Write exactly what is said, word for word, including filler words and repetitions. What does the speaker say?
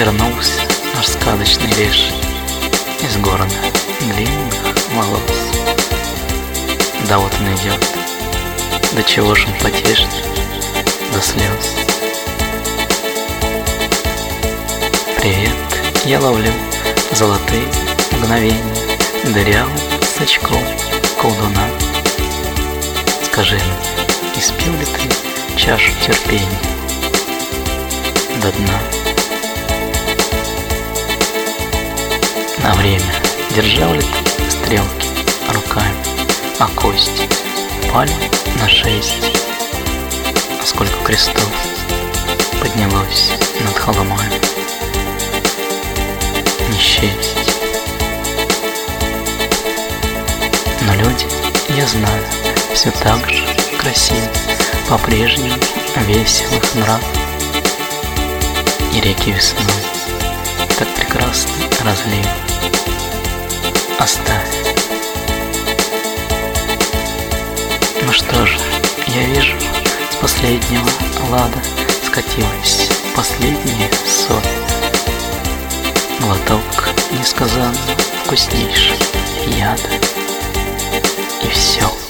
Вернулся наш сказочный леший из города длинных волос. Да вот он идет, до чего ж он потешит, до слез. Привет, я ловлю золотые мгновения дырявым сачком колдуна. Скажи мне, испил ли ты чашу терпения до дна? На время держал ли ты стрелки руками, а кости пали на шесть? А сколько крестов поднялось над холмами, не счесть. Но люди, я знаю, все так же красивы, по-прежнему веселых нрав. И реки весной так прекрасно разлив. Оставь. Ну что же, я вижу, с последнего лада скатилась последняя соль. Глоток несказанно вкуснейший яда, и все.